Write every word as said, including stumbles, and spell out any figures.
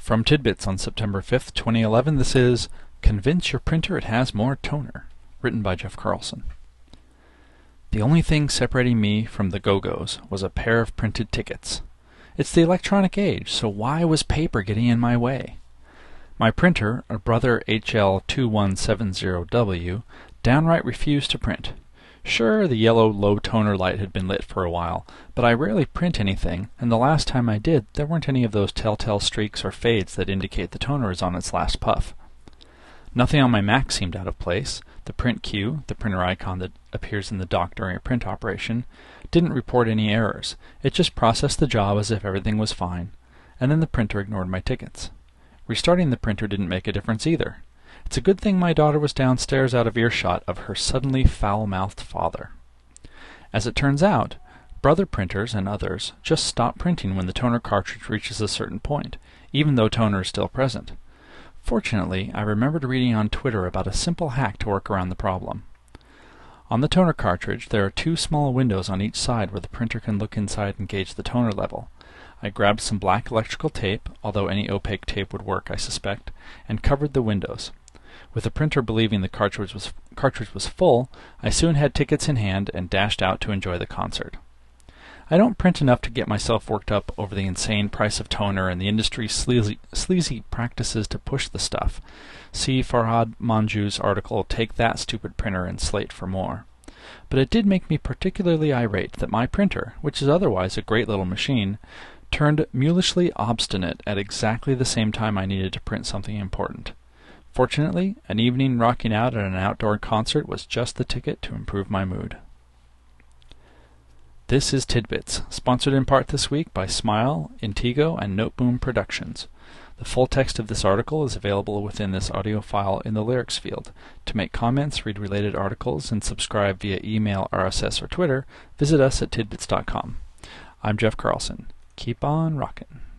From Tidbits on September fifth, twenty eleven, this is Convince Your Printer It Has More Toner, written by Jeff Carlson. The only thing separating me from the Go-Go's was a pair of printed tickets. It's the electronic age, so why was paper getting in my way? My printer, a Brother H L two one seven zero W, downright refused to print. Sure, the yellow low toner light had been lit for a while, but I rarely print anything, and the last time I did, there weren't any of those telltale streaks or fades that indicate the toner is on its last puff. Nothing on my Mac seemed out of place. The print queue, the printer icon that appears in the dock during a print operation, didn't report any errors. It just processed the job as if everything was fine, and then the printer ignored my tickets. Restarting the printer didn't make a difference either. It's a good thing my daughter was downstairs out of earshot of her suddenly foul-mouthed father. As it turns out, Brother printers and others just stop printing when the toner cartridge reaches a certain point, even though toner is still present. Fortunately, I remembered reading on Twitter about a simple hack to work around the problem. On the toner cartridge, there are two small windows on each side where the printer can look inside and gauge the toner level. I grabbed some black electrical tape, although any opaque tape would work, I suspect, and covered the windows. With the printer believing the cartridge was, cartridge was full, I soon had tickets in hand and dashed out to enjoy the concert. I don't print enough to get myself worked up over the insane price of toner and the industry's sleazy, sleazy practices to push the stuff. See Farhad Manjoo's article, Take That Stupid Printer, in Slate for more. But it did make me particularly irate that my printer, which is otherwise a great little machine, turned mulishly obstinate at exactly the same time I needed to print something important. Fortunately, an evening rocking out at an outdoor concert was just the ticket to improve my mood. This is Tidbits, sponsored in part this week by Smile, Intego, and Noteboom Productions. The full text of this article is available within this audio file in the lyrics field. To make comments, read related articles, and subscribe via email, R S S, or Twitter, visit us at tidbits dot com. I'm Jeff Carlson. Keep on rockin'.